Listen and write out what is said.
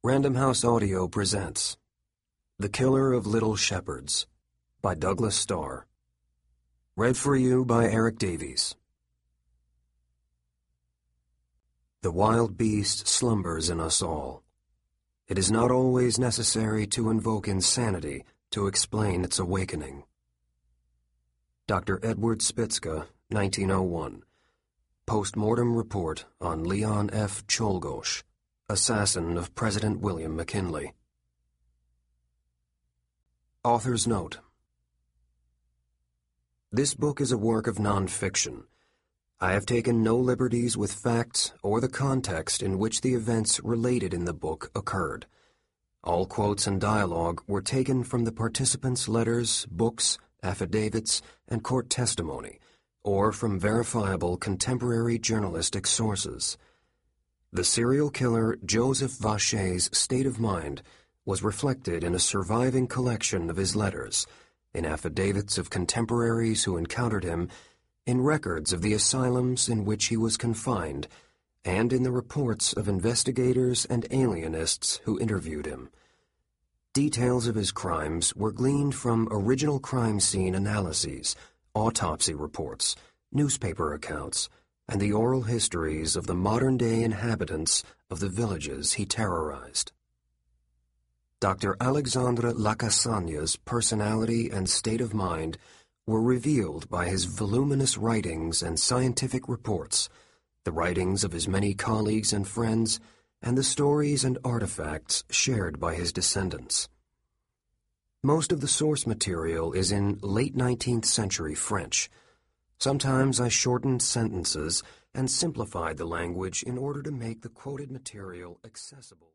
Random House Audio presents The Killer of Little Shepherds by Douglas Starr. Read for you by Eric Davies. The wild beast slumbers in us all. It is not always necessary to invoke insanity to explain its awakening. Dr. Edward Spitzka, 1901. Post-mortem report on Leon F. Czolgosz, assassin of President William McKinley. Author's note. This book is a work of non-fiction. I have taken no liberties with facts or the context in which the events related in the book occurred. All quotes and dialogue were taken from the participants' letters, books, affidavits, and court testimony, or from verifiable contemporary journalistic sources. The serial killer Joseph Vacher's state of mind was reflected in a surviving collection of his letters, in affidavits of contemporaries who encountered him, in records of the asylums in which he was confined, and in the reports of investigators and alienists who interviewed him. Details of his crimes were gleaned from original crime scene analyses, autopsy reports, newspaper accounts, and the oral histories of the modern-day inhabitants of the villages he terrorized. Dr. Alexandre Lacasagna's personality and state of mind were revealed by his voluminous writings and scientific reports, the writings of his many colleagues and friends, and the stories and artifacts shared by his descendants. Most of the source material is in late 19th century French. Sometimes I shortened sentences and simplified the language in order to make the quoted material accessible.